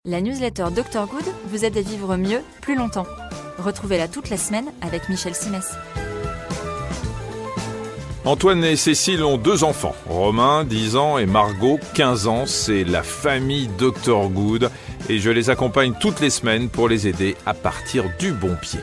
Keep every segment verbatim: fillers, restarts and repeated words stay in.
La newsletter docteur Good vous aide à vivre mieux, plus longtemps. Retrouvez-la toute la semaine avec Michel Simès. Antoine et Cécile ont deux enfants, Romain, dix ans, et Margot, quinze ans. C'est la famille docteur Good et je les accompagne toutes les semaines pour les aider à partir du bon pied.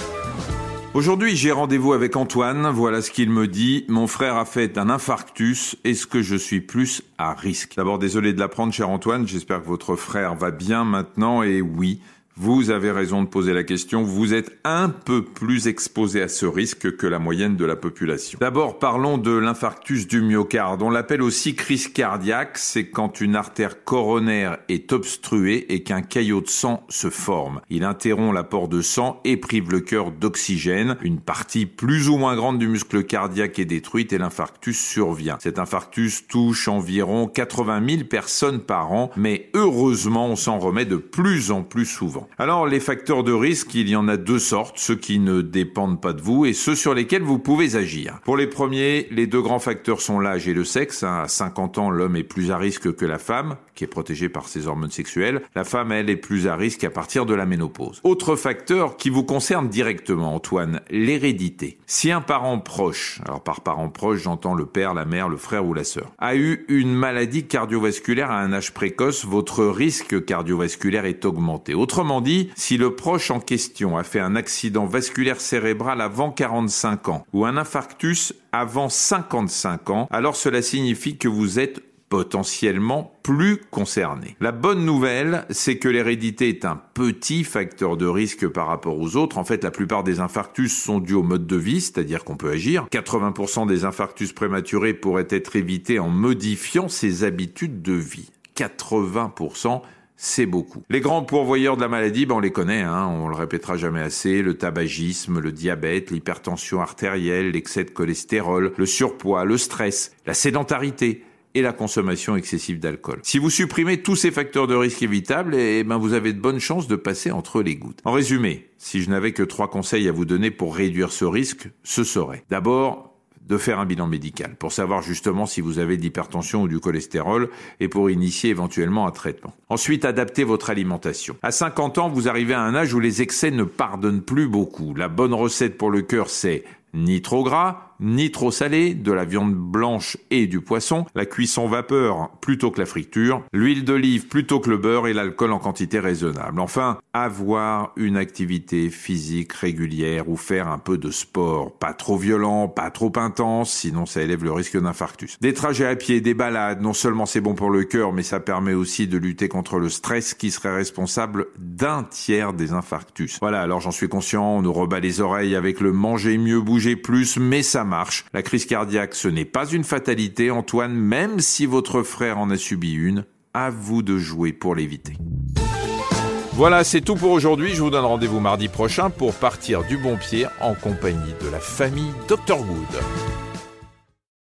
Aujourd'hui, j'ai rendez-vous avec Antoine. Voilà ce qu'il me dit. Mon frère a fait un infarctus. Est-ce que je suis plus à risque? D'abord, désolé de l'apprendre, cher Antoine. J'espère que votre frère va bien maintenant. Et oui, vous avez raison de poser la question. Vous êtes un peu plus exposé à ce risque que la moyenne de la population. D'abord, parlons de l'infarctus du myocarde. On l'appelle aussi crise cardiaque. C'est quand une artère coronaire est obstruée et qu'un caillot de sang se forme. Il interrompt l'apport de sang et prive le cœur d'oxygène. Une partie plus ou moins grande du muscle cardiaque est détruite et l'infarctus survient. Cet infarctus touche environ quatre-vingt mille personnes par an, mais heureusement, on s'en remet de plus en plus souvent. Alors, les facteurs de risque, il y en a deux sortes, ceux qui ne dépendent pas de vous et ceux sur lesquels vous pouvez agir. Pour les premiers, les deux grands facteurs sont l'âge et le sexe. À cinquante ans, l'homme est plus à risque que la femme, qui est protégée par ses hormones sexuelles. La femme, elle, est plus à risque à partir de la ménopause. Autre facteur qui vous concerne directement, Antoine, l'hérédité. Si un parent proche, alors par parent proche, j'entends le père, la mère, le frère ou la sœur, a eu une maladie cardiovasculaire à un âge précoce, votre risque cardiovasculaire est augmenté. Autrement dit, si le proche en question a fait un accident vasculaire cérébral avant quarante-cinq ans ou un infarctus avant cinquante-cinq ans, alors cela signifie que vous êtes potentiellement plus concerné. La bonne nouvelle, c'est que l'hérédité est un petit facteur de risque par rapport aux autres. En fait, la plupart des infarctus sont dus au mode de vie, c'est-à-dire qu'on peut agir. quatre-vingts pour cent des infarctus prématurés pourraient être évités en modifiant ses habitudes de vie. quatre-vingts pour cent, c'est beaucoup. Les grands pourvoyeurs de la maladie, ben on les connaît, hein, on le répétera jamais assez, le tabagisme, le diabète, l'hypertension artérielle, l'excès de cholestérol, le surpoids, le stress, la sédentarité et la consommation excessive d'alcool. Si vous supprimez tous ces facteurs de risque évitables, eh ben vous avez de bonnes chances de passer entre les gouttes. En résumé, si je n'avais que trois conseils à vous donner pour réduire ce risque, ce serait d'abord de faire un bilan médical pour savoir justement si vous avez de l'hypertension ou du cholestérol et pour initier éventuellement un traitement. Ensuite, adaptez votre alimentation. À cinquante ans, vous arrivez à un âge où les excès ne pardonnent plus beaucoup. La bonne recette pour le cœur, c'est ni trop gras, ni trop salé, de la viande blanche et du poisson, la cuisson vapeur plutôt que la friture, l'huile d'olive plutôt que le beurre et l'alcool en quantité raisonnable. Enfin, avoir une activité physique régulière ou faire un peu de sport, pas trop violent, pas trop intense, sinon ça élève le risque d'infarctus. Des trajets à pied, des balades, non seulement c'est bon pour le cœur, mais ça permet aussi de lutter contre le stress qui serait responsable d'un tiers des infarctus. Voilà, alors j'en suis conscient, on nous rebat les oreilles avec le manger mieux, bouger plus, mais ça marche. La crise cardiaque, ce n'est pas une fatalité, Antoine, même si votre frère en a subi une, à vous de jouer pour l'éviter. Voilà, c'est tout pour aujourd'hui. Je vous donne rendez-vous mardi prochain pour partir du bon pied en compagnie de la famille docteur Good.